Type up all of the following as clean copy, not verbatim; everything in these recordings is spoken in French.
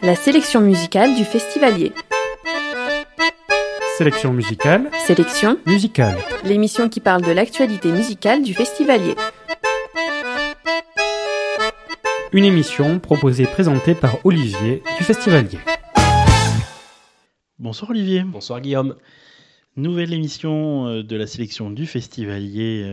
La sélection musicale du Festivalier. Sélection musicale. Sélection musicale. L'émission qui parle de l'actualité musicale du Festivalier. Une émission proposée et présentée par Olivier du Festivalier. Bonsoir Olivier. Bonsoir Guillaume. Nouvelle émission de la sélection du Festivalier,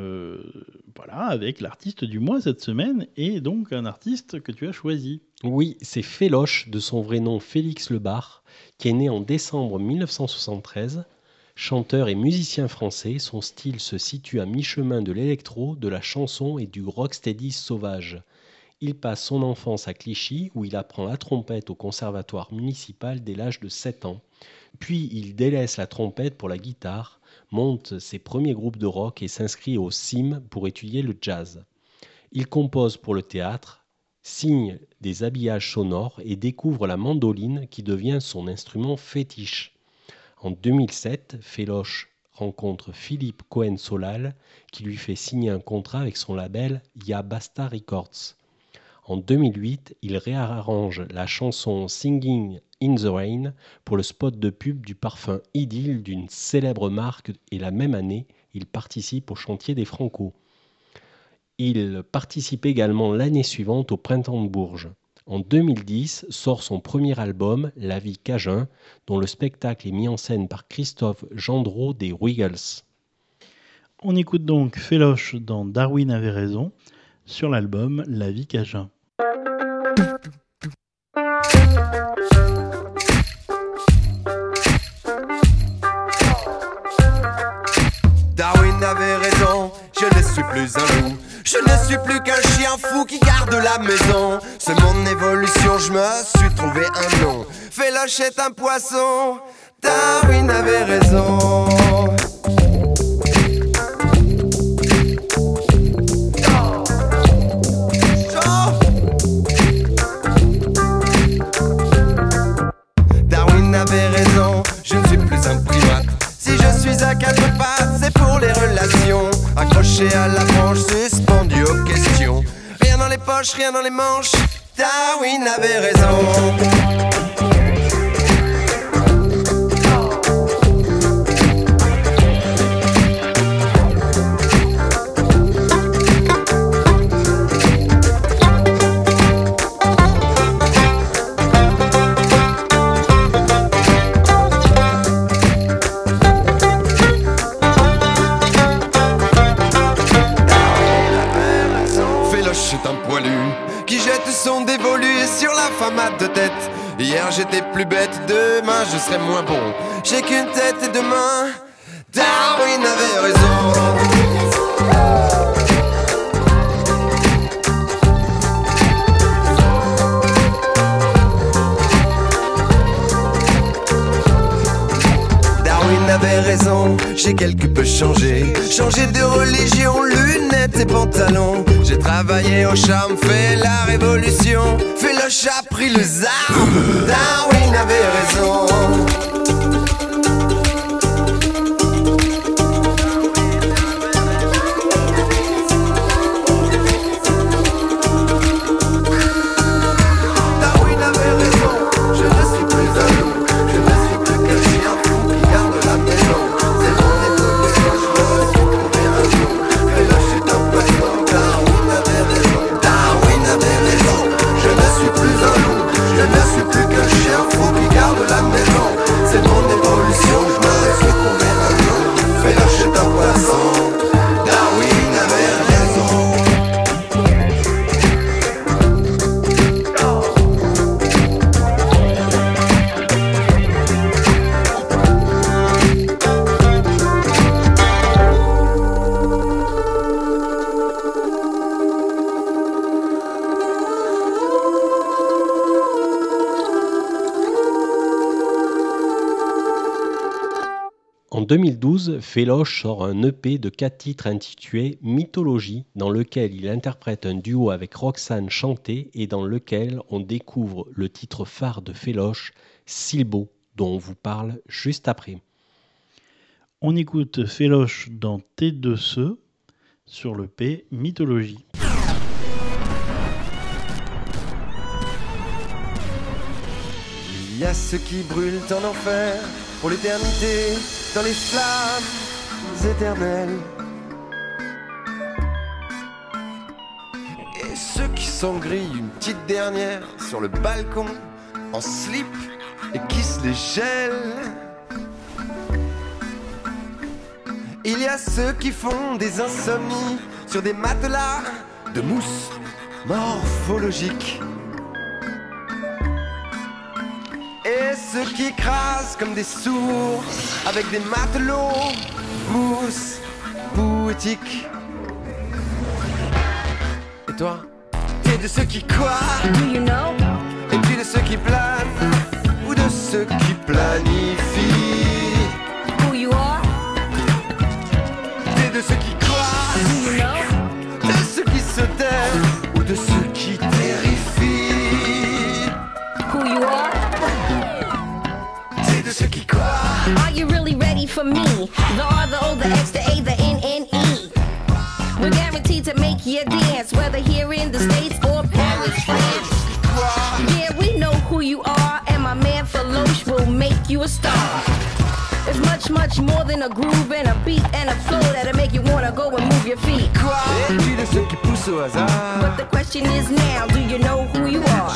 avec l'artiste du mois cette semaine, et donc un artiste que tu as choisi. Oui, c'est Féloche, de son vrai nom Félix Lebar, qui est né en décembre 1973. Chanteur et musicien français, son style se situe à mi-chemin de l'électro, de la chanson et du rocksteady sauvage. Il passe son enfance à Clichy, où il apprend la trompette au conservatoire municipal dès l'âge de 7 ans. Puis il délaisse la trompette pour la guitare, monte ses premiers groupes de rock et s'inscrit au CIM pour étudier le jazz. Il compose pour le théâtre, signe des habillages sonores et découvre la mandoline qui devient son instrument fétiche. En 2007, Féloche rencontre Philippe Cohen-Solal qui lui fait signer un contrat avec son label Ya Basta Records. En 2008, il réarrange la chanson Singing in the Rain pour le spot de pub du parfum Idylle d'une célèbre marque et la même année, il participe au chantier des Franco. Il participe également l'année suivante au Printemps de Bourges. En 2010, sort son premier album, La vie Cajun, dont le spectacle est mis en scène par Christophe Gendreau des Wiggles. On écoute donc Féloche dans Darwin avait raison, sur l'album La vie Cajun. Darwin avait raison, je ne suis plus un loup. Je ne suis plus qu'un chien fou qui garde la maison. C'est mon évolution, je me suis trouvé un nom. Féloche est un poisson, Darwin avait raison. Darwin avait raison, je ne suis plus un primate. Si je suis à quatre pattes, c'est pour les relations. Accroché à la branche, suspendu aux questions. Rien dans les poches, rien dans les manches, Darwin avait raison. Son dévolu sur la famate de tête. Hier j'étais plus bête, demain je serai moins bon. J'ai qu'une tête et demain Darwin avait raison. Darwin avait raison, j'ai quelque peu changé. Changé de religion, lunettes et pantalons. J'ai travaillé au charme, fait la révolution. Féloche a pris les armes, Darwin avait raison. En 2012, Féloche sort un EP de 4 titres intitulé Mythologie, dans lequel il interprète un duo avec Roxane Chanté et dans lequel on découvre le titre phare de Féloche, Silbo, dont on vous parle juste après. On écoute Féloche dans T2C sur le P Mythologie. a ceux qui brûlent en enfer pour l'éternité, dans les flammes éternelles. Et ceux qui s'engrillent une petite dernière sur le balcon en slip et qui se les gèlent. Il y a ceux qui font des insomnies sur des matelas de mousse morphologique. Et ceux qui écrasent comme des sourds avec des matelots mousse poétique. Et toi, t'es de ceux qui croient, Do you know et puis de ceux qui planent, ou de ceux qui planifient. who you are? T'es de ceux qui croient, Do you know de ceux qui se taisent, ou de ceux qui terrifient. who you are? T'es de ceux qui croient. Are you really ready for me? The R, the O, the X, the A, the N, N, E. We're guaranteed to make you dance, whether here in the States or Paris, France. Yeah, we know who you are, and my man Feloche will make you a star. It's much, much more than a groove and a beat and a flow that'll make you wanna go and move your feet. Et puis de ceux qui poussent au hasard. But the question is now, do you know who you are?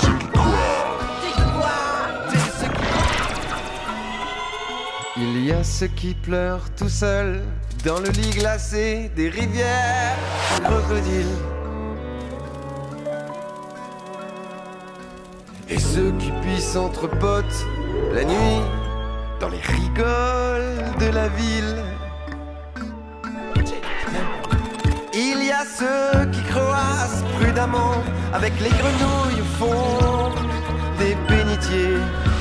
Il y a ceux qui pleurent tout seuls dans le lit glacé des rivières crocodiles. Et ceux qui pissent entre potes la nuit dans les rigoles de la ville. Il y a ceux qui croissent prudemment avec les grenouilles au fond des bénitiers.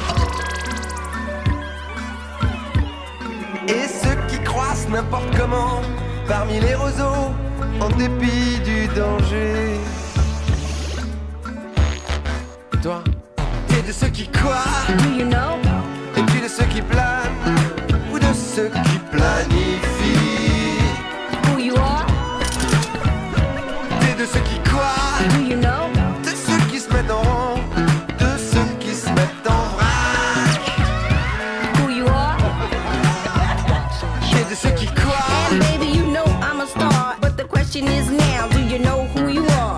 Et ceux qui croissent n'importe comment parmi les roseaux en dépit du danger. Toi, t'es de ceux qui croient, Do you know et puis de ceux qui planent, ou de ceux qui planifient. who you are? T'es de ceux qui croient, Do you know de ceux qui se mettent en rang, de ceux qui se mettent en vrac. who you are? T'es de ceux qui croient. And baby, you know I'm a star, but the question is now, do you know who you are?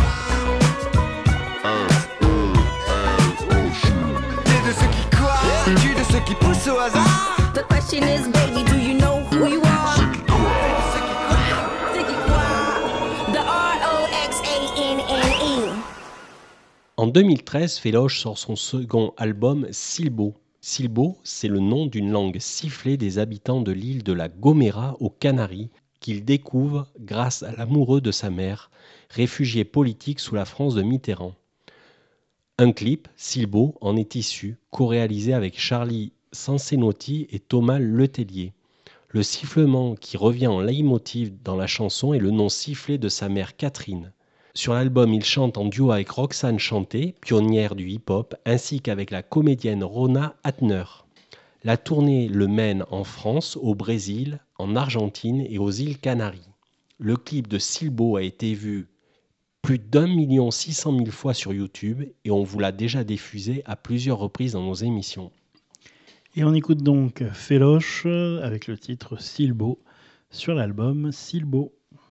T'es de ceux qui croient, tu de ceux qui poussent au hasard. The question is, baby, do you know who you are? Sticky Quad, the R-O-X-A-N-N-E. En 2013, Feloche sort son second album Silbo. Silbo, c'est le nom d'une langue sifflée des habitants de l'île de la Gomera aux Canaries, qu'il découvre grâce à l'amoureux de sa mère, réfugié politique sous la France de Mitterrand. Un clip, Silbo, en est issu, co-réalisé avec Charlie Sansenotti et Thomas Letellier. Le sifflement qui revient en leitmotiv dans la chanson est le nom sifflé de sa mère Catherine. Sur l'album, il chante en duo avec Roxane Chanté, pionnière du hip-hop, ainsi qu'avec la comédienne Rona Hatner. La tournée le mène en France, au Brésil, en Argentine et aux îles Canaries. Le clip de Silbo a été vu plus d'1 600 000 fois sur YouTube et on vous l'a déjà diffusé à plusieurs reprises dans nos émissions. Et on écoute donc Feloche avec le titre Silbo sur l'album Silbo.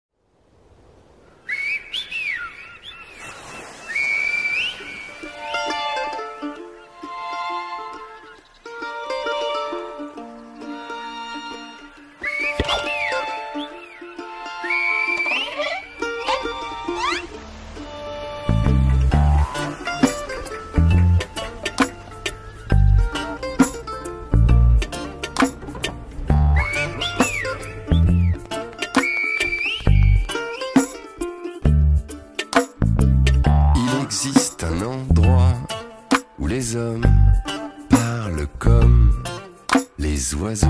les hommes parlent comme les oiseaux.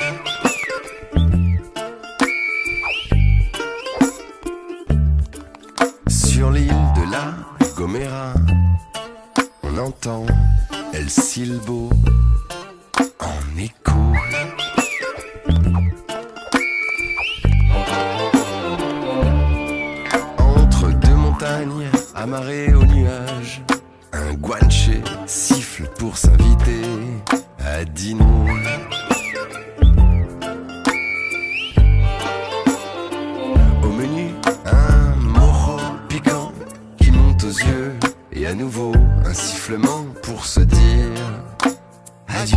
Sur l'île de la Gomera, on entend El Silbo en écho. Entre deux montagnes amarrées aux nuages, un un guanché siffle pour s'inviter à dîner. Au menu, un moro piquant qui monte aux yeux. Et à nouveau, un sifflement pour se dire adieu.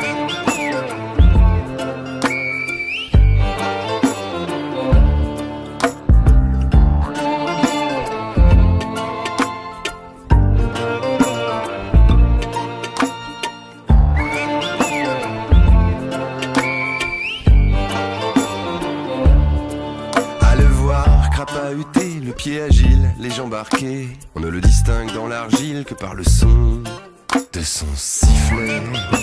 Le pied agile, les jambes arquées, on ne le distingue dans l'argile que par le son de son sifflet.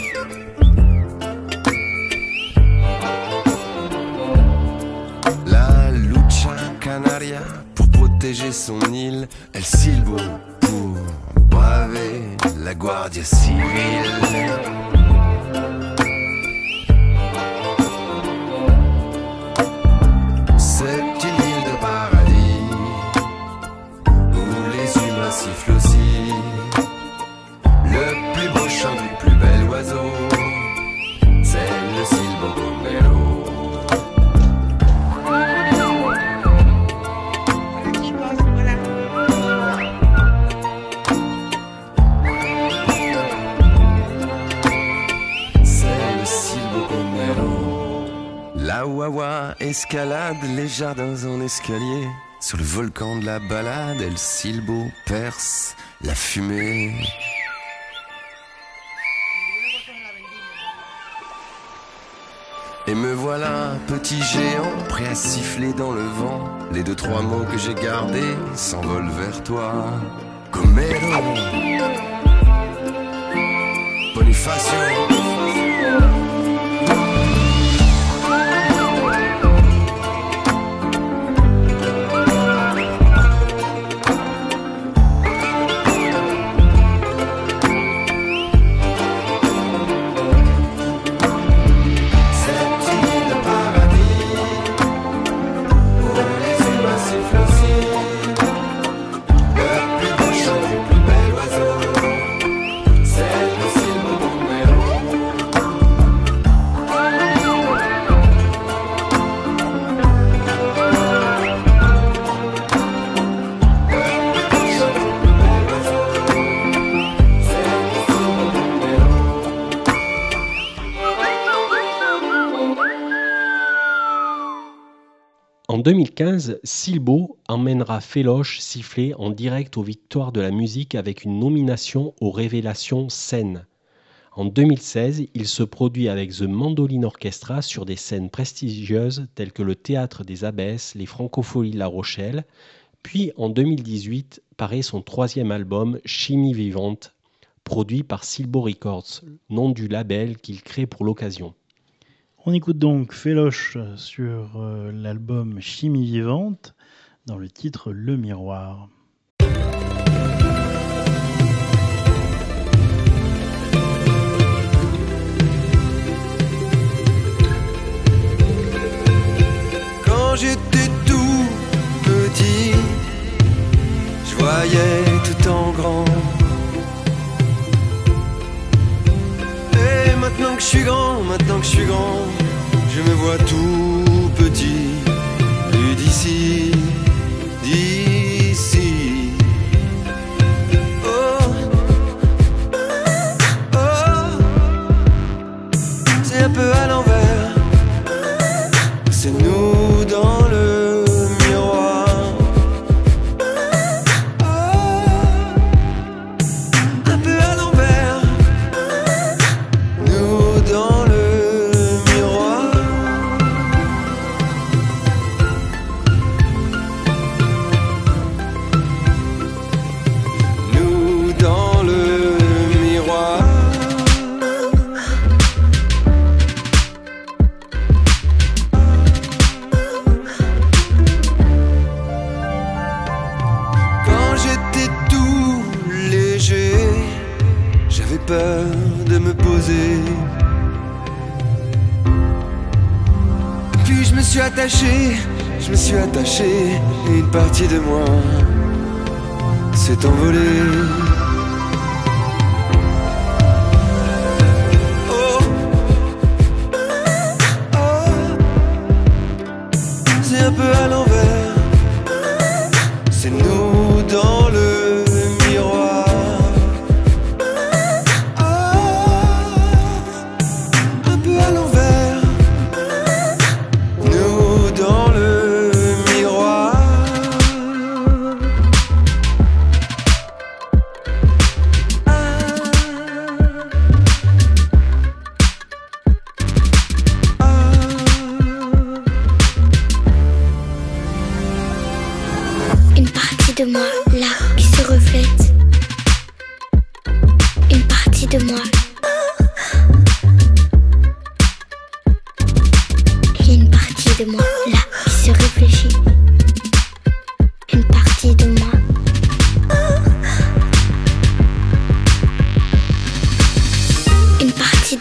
La lucha canaria, pour protéger son île, El Silbo pour braver la Guardia Civile. Siffle aussi le plus beau chant du plus bel oiseau, c'est le Silbo Gomero. C'est le Silbo Gomero. La Wawa escalade les jardins en escalier. Sur le volcan de la balade, El Silbo perce la fumée. Et me voilà, petit géant, prêt à siffler dans le vent. Les 2-3 mots que j'ai gardés s'envolent vers toi. Gomero, Bonifacio. En 2015, Silbo emmènera Féloche siffler en direct aux Victoires de la musique avec une nomination aux Révélations Scènes. En 2016, il se produit avec The Mandoline Orchestra sur des scènes prestigieuses telles que le Théâtre des Abbesses, les Francopholies de La Rochelle. Puis en 2018, paraît son 3e album Chimie Vivante, produit par Silbo Records, nom du label qu'il crée pour l'occasion. On écoute donc Féloche sur l'album Chimie Vivante dans le titre Le Miroir. Quand j'étais tout petit, je voyais tout en grand. Et maintenant que je suis grand, je me vois tout petit, plus d'ici. Oh, oh, c'est un peu à l'envers, c'est nous dans le miroir. Oh, un peu à l'envers, nous dans le miroir. Nous dans le miroir. Quand j'étais tout léger, j'avais peur de me poser. Puis je me suis attaché, et une partie de moi s'est envolée.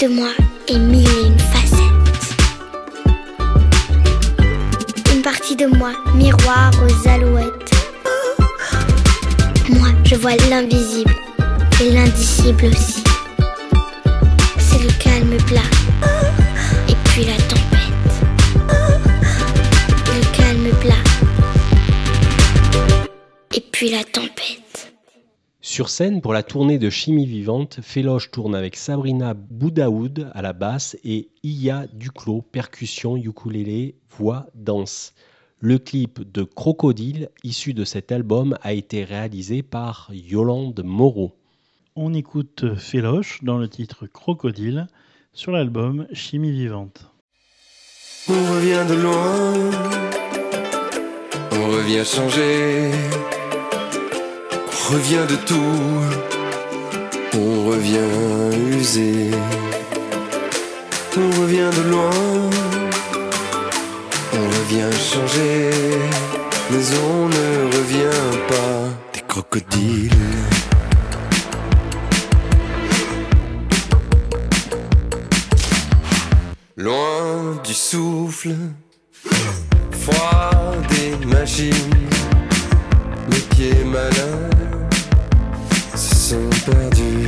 de moi est mille et une facettes. Une partie de moi, miroir aux alouettes. Moi, je vois l'invisible et l'indicible aussi. C'est le calme plat et puis la tempête. Le calme plat et puis la tempête. Sur scène, pour la tournée de Chimie Vivante, Féloche tourne avec Sabrina Boudaoud à la basse et Iya Duclos, percussion, ukulélé, voix, danse. Le clip de Crocodile, issu de cet album, a été réalisé par Yolande Moreau. On écoute Féloche dans le titre Crocodile sur l'album Chimie Vivante. On revient de loin, on revient changer, on revient de tout, on revient usé. On revient de loin, on revient changer, mais on ne revient pas des crocodiles. Loin du souffle, froid des machines, mes pieds malins se sont perdus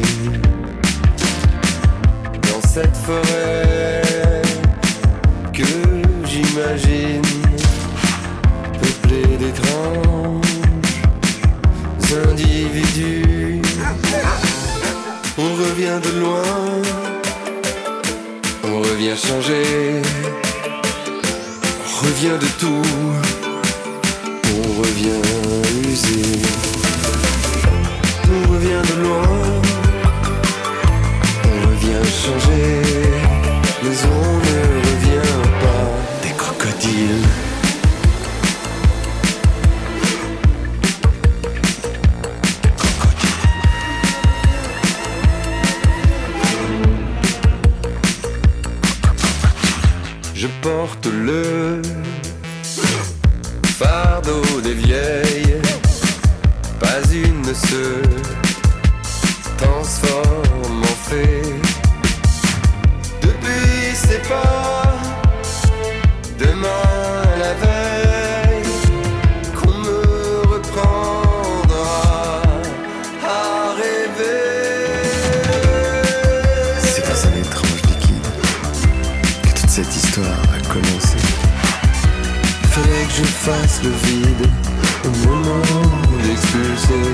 dans cette forêt que j'imagine peuplée d'étranges individus. On revient de loin, on revient changer, on revient de tout, on revient usé. On revient de loin, on revient changer, mais on ne revient pas des crocodiles. Je porte le fardeau des vieilles, pas une ne se transforme en fée. Depuis c'est pas demain la veille qu'on me reprendra à rêver. C'est dans un étrange liquide que toute cette histoire a commencé. Fallait que je fasse le vide au moment d'expulser.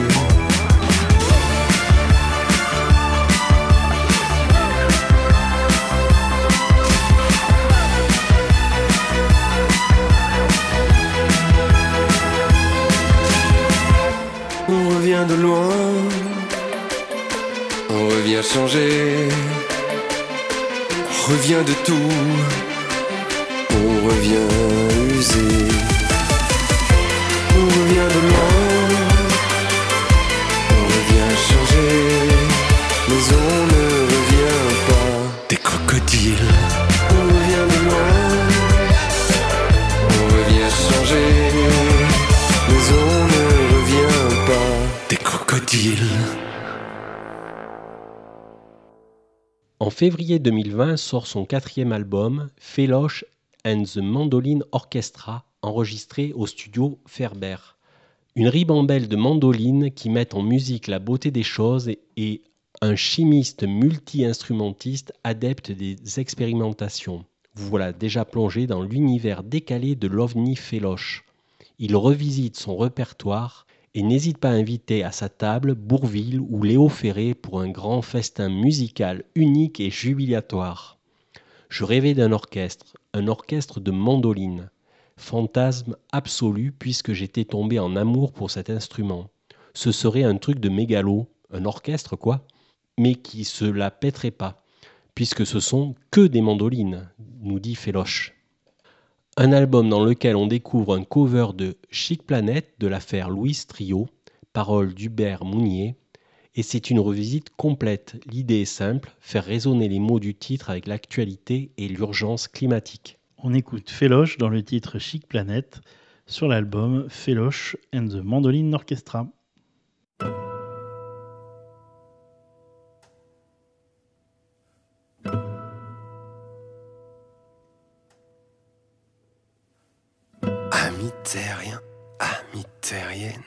On revient de loin, on revient changer, on revient de tout, on revient usé. On revient de loin, on revient changer, mais on ne revient pas des crocodiles. On revient de loin, on revient changer, mais on ne revient pas des crocodiles. En février 2020 sort son 4e album, Féloche and the Mandolin Orchestra, enregistré au studio Ferber. Une ribambelle de mandolines qui mettent en musique la beauté des choses et un chimiste multi-instrumentiste adepte des expérimentations. Vous voilà déjà plongé dans l'univers décalé de l'OVNI Féloche. Il revisite son répertoire et n'hésite pas à inviter à sa table Bourvil ou Léo Ferré pour un grand festin musical unique et jubilatoire. Je rêvais d'un orchestre de mandolines. Fantasme absolu puisque j'étais tombé en amour pour cet instrument. Ce serait un truc de mégalo, un orchestre quoi, mais qui se la pèterait pas, puisque ce sont que des mandolines, nous dit Féloche. Un album dans lequel on découvre un cover de Chic Planet de l'affaire Louise Trio, paroles d'Hubert Mounier, et c'est une revisite complète. L'idée est simple, faire résonner les mots du titre avec l'actualité et l'urgence climatique. On écoute Féloche dans le titre Chic Planet sur l'album Féloche and the Mandolin Orchestra. Amis terriens, amis terriennes,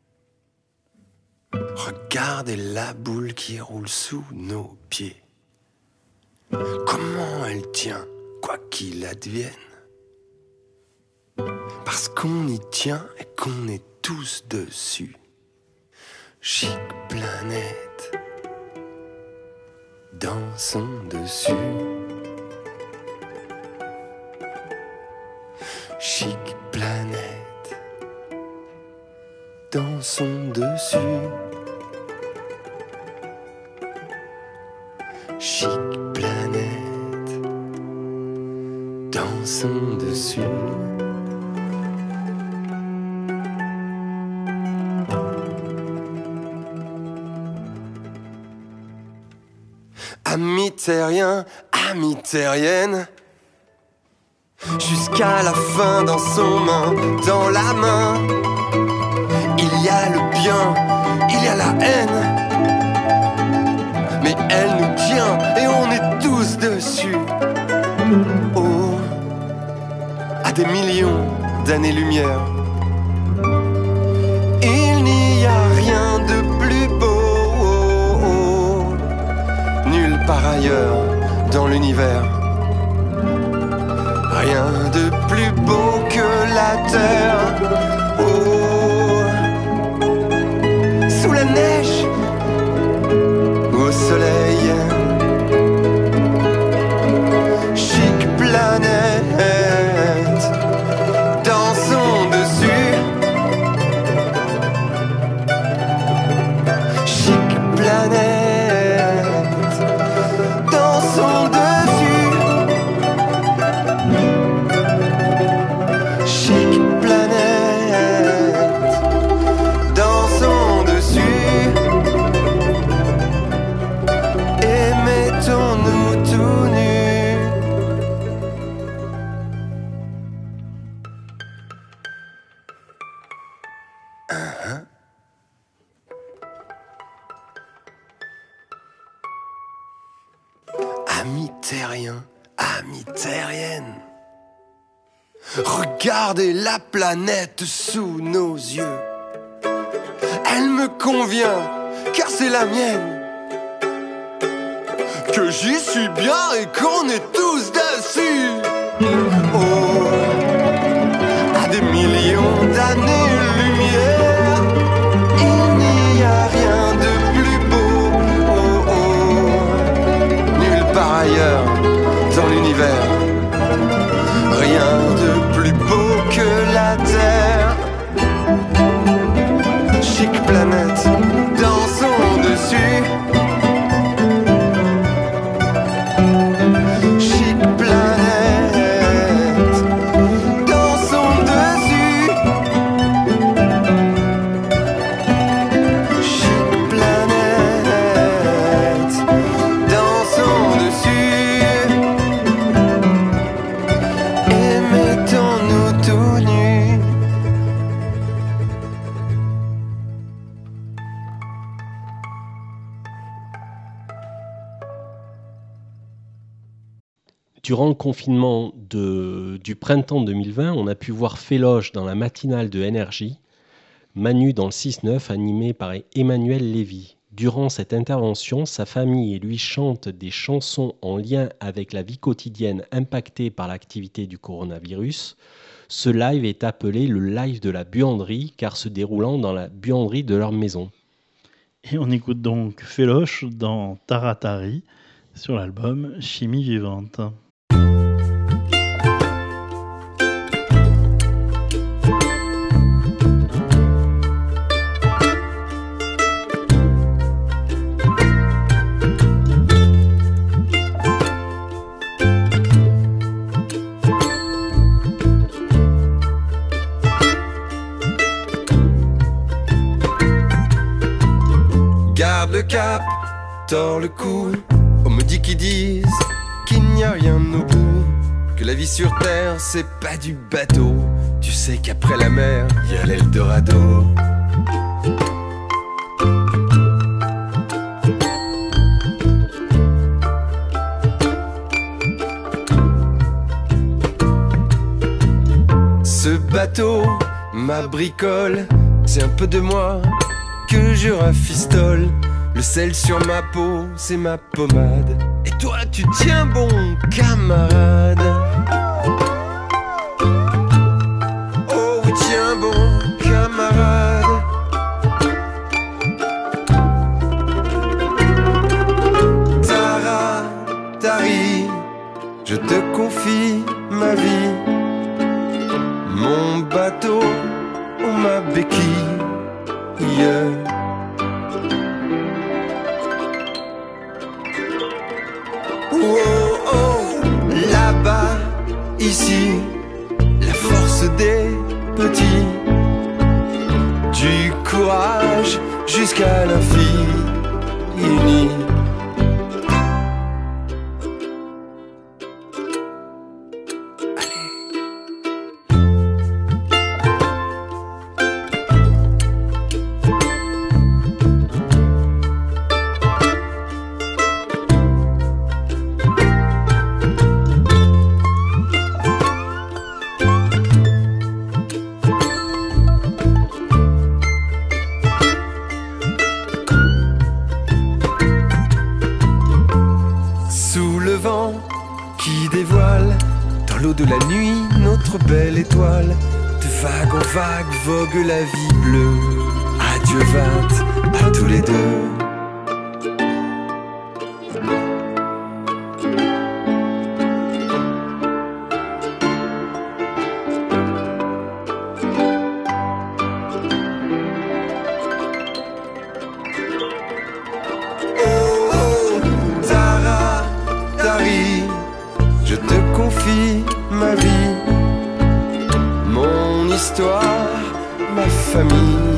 regardez la boule qui roule sous nos pieds. Comment elle tient, quoi qu'il advienne. Parce qu'on y tient et qu'on est tous dessus. Chic planète, dansons dessus. Chic planète, dansons dessus. Chic planète, dansons dessus. Amis terriens, amis terriennes, jusqu'à la fin dansons main dans la main. Il y a le bien, il y a la haine, mais elle nous tient et on est tous dessus. Oh, à des millions d'années-lumière, il n'y a rien de plus beau, nulle part ailleurs dans l'univers. Rien de plus beau que la terre. Oh, sous la neige ou au soleil. Chic planète, dansons dessus. Chic planète, dansons dessus. Chic planète, dansons dessus. Et mettons-nous tout nus. Amis terriens, amis terriennes, regardez la planète sous nos yeux. Elle me convient, car c'est la mienne. Que j'y suis bien et qu'on est tous dessus. Oh, à des millions d'années-lumière, il n'y a rien de plus beau. Oh, oh, nulle part ailleurs dans l'univers. Rien de plus beau que la Terre. Chic planète, dansons dessus. Chic planète, dansons dessus. Chic planète, dansons dessus. Et mettons-nous tout nus. Durant le confinement du printemps 2020, on a pu voir Féloche dans la matinale de Énergie, Manu dans le 6-9 animé par Emmanuel Lévy. Durant cette intervention, sa famille et lui chantent des chansons en lien avec la vie quotidienne impactée par l'activité du coronavirus. Ce live est appelé le live de la buanderie car se déroulant dans la buanderie de leur maison. Et on écoute donc Féloche dans Taratari sur l'album Chimie vivante. Garde le cap, tord le cou. On me dit qu'ils disent qu'il n'y a rien au bout, que la vie sur terre c'est pas du bateau. Tu sais qu'après la mer y a l'Eldorado. Ce bateau bateau, ma bricole, c'est un peu de moi que je rafistole. Le sel sur ma peau, c'est ma pommade. Et toi, tu tiens bon, camarade. Oh oui, tiens bon, camarade. Tara, Tari, je te confie ma vie. Mon bateau, ou ma béquille, yeah. Oh, oh, là-bas, ici, la force des petits, du courage jusqu'à l'infini. De la nuit, notre belle étoile, de vague en vague vogue la vie bleue. Adieu Vat, à tous les deux. Oh, oh, Tara, Tari, je te confie ma vie, mon histoire, ma famille.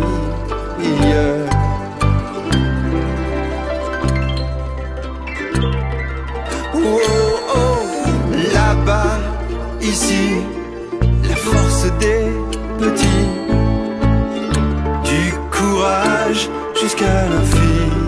Oh, oh, là-bas, ici, la force des petits, du courage jusqu'à l'infini.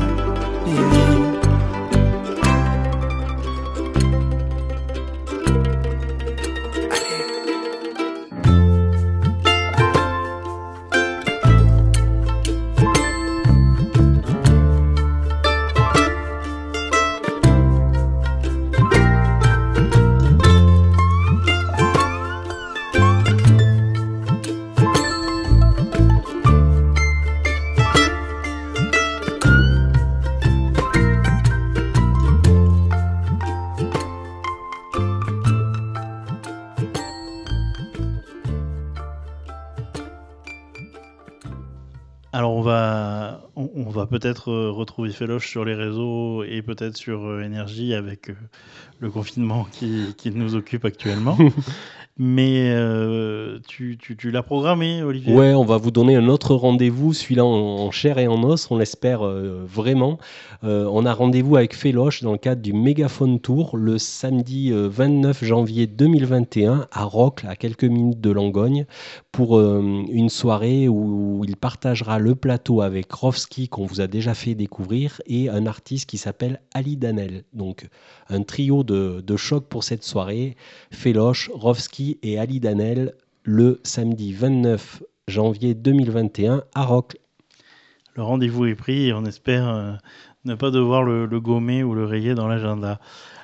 Alors on va peut-être retrouver Féloche sur les réseaux et peut-être sur Énergie avec le confinement qui nous occupe actuellement. Mais tu l'as programmé, Olivier ? Ouais, on va vous donner un autre rendez-vous, celui-là en chair et en os, on l'espère vraiment. On a rendez-vous avec Féloche dans le cadre du Mégaphone Tour le samedi 29 janvier 2021 à Rocles, à quelques minutes de Langogne, pour une soirée où il partagera le plateau avec Rovski, qu'on vous a déjà fait découvrir, et un artiste qui s'appelle Ali Danel. Donc un trio de choc pour cette soirée, Féloche, Rovski et Ali Danel, le samedi 29 janvier 2021 à Rocles. Le rendez-vous est pris et on espère ne pas devoir le gommer ou le rayer dans l'agenda.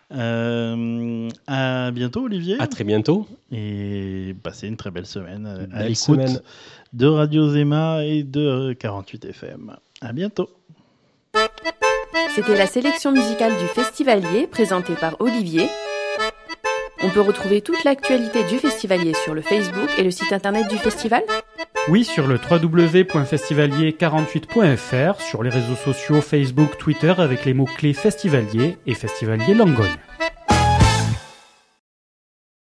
À bientôt, Olivier. À très bientôt. Et passez une très belle semaine à belle l'écoute semaine de Radio Zema et de 48 FM. À bientôt. C'était la sélection musicale du Festivalier présentée par Olivier. On peut retrouver toute l'actualité du Festivalier sur le Facebook et le site internet du festival. Oui, sur le www.festivalier48.fr, sur les réseaux sociaux Facebook, Twitter avec les mots-clés Festivalier et Festivalier Langogne.